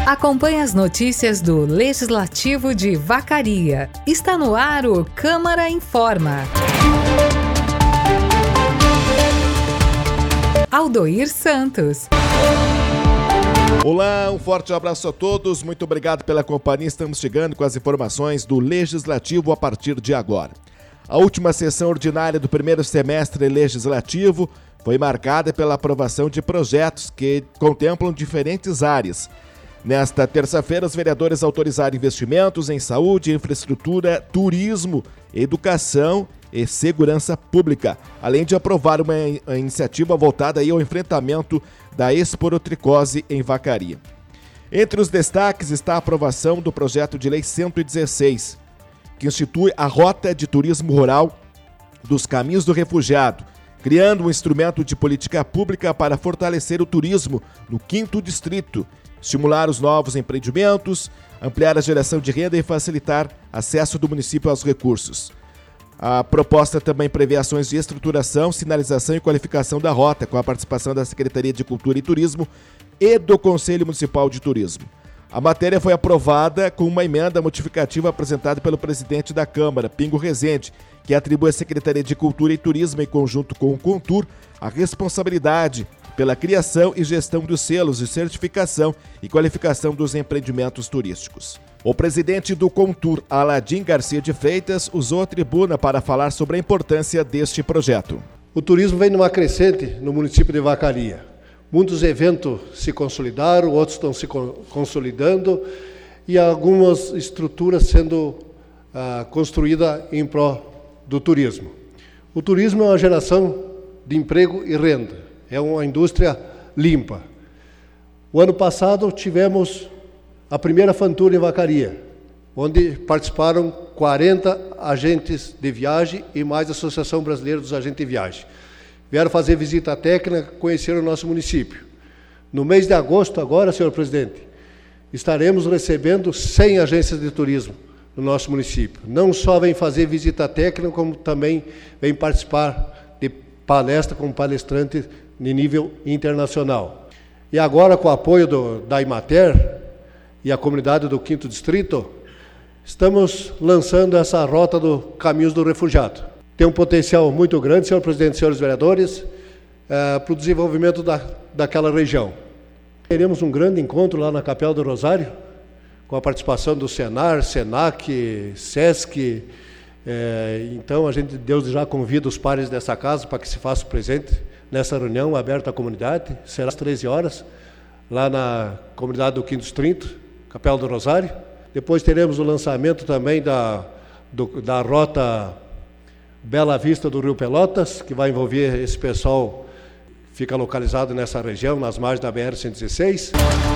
Acompanhe as notícias do Legislativo de Vacaria. Está no ar o Câmara Informa. Aldoir Santos. Olá, um forte abraço a todos. Muito obrigado pela companhia. Estamos chegando com as informações do Legislativo a partir de agora. A última sessão ordinária do primeiro semestre legislativo foi marcada pela aprovação de projetos que contemplam diferentes áreas. Nesta terça-feira, os vereadores autorizaram investimentos em saúde, infraestrutura, turismo, educação e segurança pública, além de aprovar uma iniciativa voltada ao enfrentamento da esporotricose em Vacaria. Entre os destaques está a aprovação do projeto de lei 116, que institui a Rota de Turismo Rural dos Caminhos do Refugiado, criando um instrumento de política pública para fortalecer o turismo no 5º Distrito, estimular os novos empreendimentos, ampliar a geração de renda e facilitar acesso do município aos recursos. A proposta também prevê ações de estruturação, sinalização e qualificação da rota, com a participação da Secretaria de Cultura e Turismo e do Conselho Municipal de Turismo. A matéria foi aprovada com uma emenda modificativa apresentada pelo presidente da Câmara, Pingo Rezende, que atribui à Secretaria de Cultura e Turismo, em conjunto com o Contur, a responsabilidade pela criação e gestão dos selos de certificação e qualificação dos empreendimentos turísticos. O presidente do Contur, Aladim Garcia de Freitas, usou a tribuna para falar sobre a importância deste projeto. O turismo vem numa crescente no município de Vacaria. Muitos eventos se consolidaram, outros estão se consolidando e algumas estruturas sendo construídas em prol do turismo. O turismo é uma geração de emprego e renda. É uma indústria limpa. O ano passado tivemos a primeira Fantour em Vacaria, onde participaram 40 agentes de viagem e mais a Associação Brasileira dos Agentes de Viagem. Vieram fazer visita técnica, conheceram o nosso município. No mês de agosto agora, senhor presidente, estaremos recebendo 100 agências de turismo no nosso município. Não só vem fazer visita técnica, como também vem participar de palestra como palestrante de nível internacional. E agora, com o apoio da Imater e a comunidade do 5º Distrito, estamos lançando essa rota do Caminhos do Refugiado. Tem um potencial muito grande, senhor presidente e senhores vereadores, para o desenvolvimento daquela região. Teremos um grande encontro lá na Capela do Rosário, com a participação do Senar, Senac, Sesc. Então, Deus já convida os pares dessa casa para que se faça presente nessa reunião aberta à comunidade. Será às 13 horas, lá na comunidade do 5º Distrito, Capela do Rosário. Depois teremos o lançamento também da rota Bela Vista do Rio Pelotas, que vai envolver esse pessoal que fica localizado nessa região, nas margens da BR-116.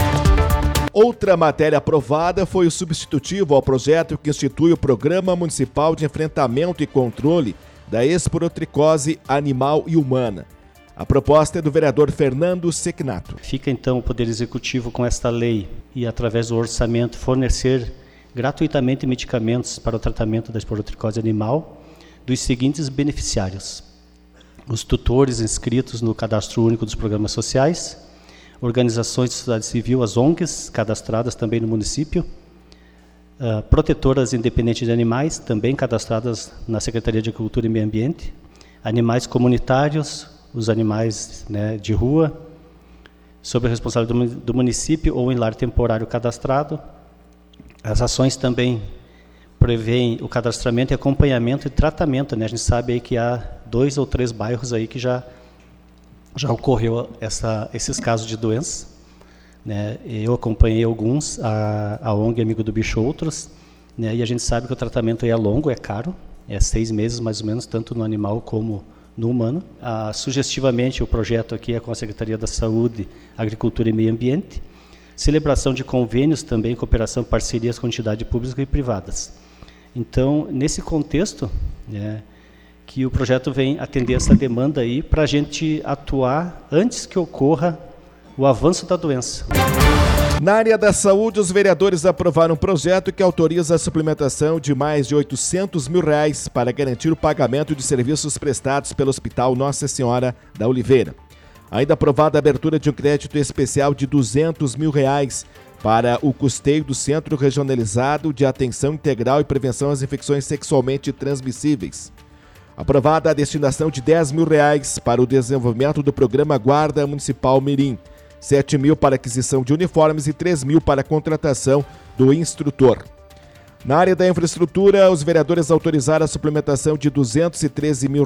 Outra matéria aprovada foi o substitutivo ao projeto que institui o Programa Municipal de Enfrentamento e Controle da Esporotricose Animal e Humana. A proposta é do vereador Fernando Secnato. Fica então o Poder Executivo com esta lei e, através do orçamento, fornecer gratuitamente medicamentos para o tratamento da esporotricose animal dos seguintes beneficiários: os tutores inscritos no Cadastro Único dos Programas Sociais, organizações de sociedade civil, as ONGs, cadastradas também no município, protetoras independentes de animais, também cadastradas na Secretaria de Agricultura e Meio Ambiente, animais comunitários, os animais de rua, sob a responsabilidade do município ou em lar temporário cadastrado. As ações também prevêem o cadastramento e acompanhamento e tratamento. A gente sabe aí que há 2 ou 3 bairros aí que já ocorreu esses casos de doença. Eu acompanhei alguns, a ONG Amigo do Bicho outros, e a gente sabe que o tratamento aí é longo, é caro, é 6 meses mais ou menos, tanto no animal como no humano. Sugestivamente, o projeto aqui é com a Secretaria da Saúde, Agricultura e Meio Ambiente. Celebração de convênios também, cooperação, parcerias com entidades públicas e privadas. Então, nesse contexto, que o projeto vem atender essa demanda aí para a gente atuar antes que ocorra o avanço da doença. Na área da saúde, os vereadores aprovaram um projeto que autoriza a suplementação de mais de R$800 mil para garantir o pagamento de serviços prestados pelo Hospital Nossa Senhora da Oliveira. Ainda aprovada a abertura de um crédito especial de R$200 mil para o custeio do Centro Regionalizado de Atenção Integral e Prevenção às Infecções Sexualmente Transmissíveis. Aprovada a destinação de R$10 mil para o desenvolvimento do programa Guarda Municipal Mirim, 7 mil para aquisição de uniformes e 3 mil para a contratação do instrutor. Na área da infraestrutura, os vereadores autorizaram a suplementação de R$213 mil,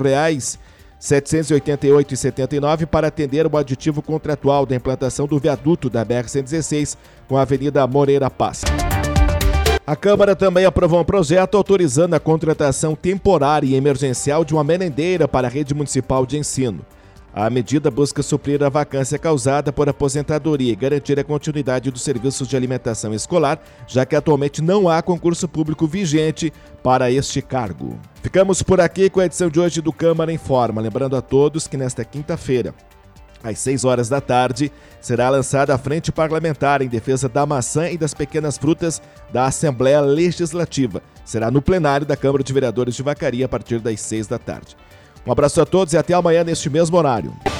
788,79 para atender o aditivo contratual da implantação do viaduto da BR-116 com a Avenida Moreira Paz. A Câmara também aprovou um projeto autorizando a contratação temporária e emergencial de uma merendeira para a rede municipal de ensino. A medida busca suprir a vacância causada por aposentadoria e garantir a continuidade dos serviços de alimentação escolar, já que atualmente não há concurso público vigente para este cargo. Ficamos por aqui com a edição de hoje do Câmara Informa. Lembrando a todos que nesta quinta-feira, às 6 horas da tarde, será lançada a Frente Parlamentar em defesa da maçã e das pequenas frutas da Assembleia Legislativa. Será no plenário da Câmara de Vereadores de Vacaria a partir das 6 da tarde. Um abraço a todos e até amanhã neste mesmo horário.